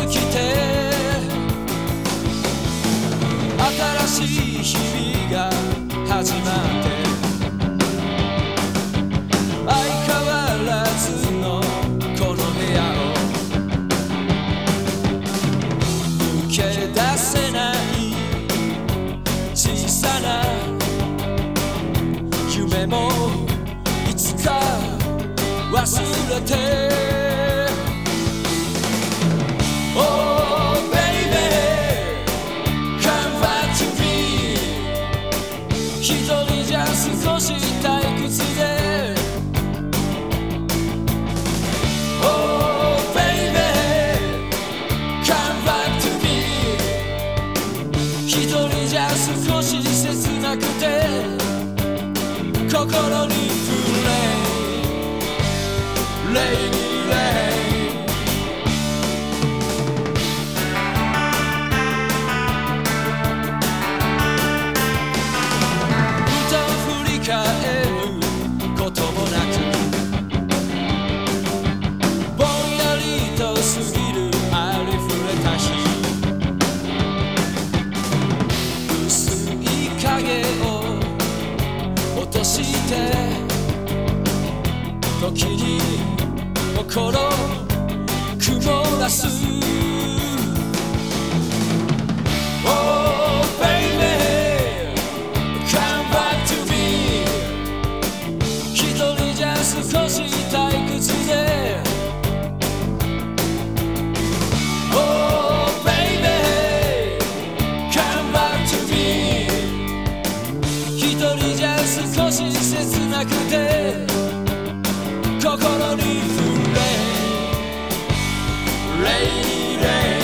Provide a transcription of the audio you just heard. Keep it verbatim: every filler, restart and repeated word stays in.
きて新しい日々が始まって相変わらずのこの部屋を抜け出せない小さな夢もいつか忘れてOh baby, come back to me 一人じゃ少し退屈で Oh baby, come back to me 一人じゃ少し切なくて心に触れレイニーレイこともなくぼんやりと過ぎるありふれた日薄い影を落として時に心曇らす Oh baby, come back to me少し退屈で Oh baby, come back to me 一人じゃ少し切なくて心に触れレイレイ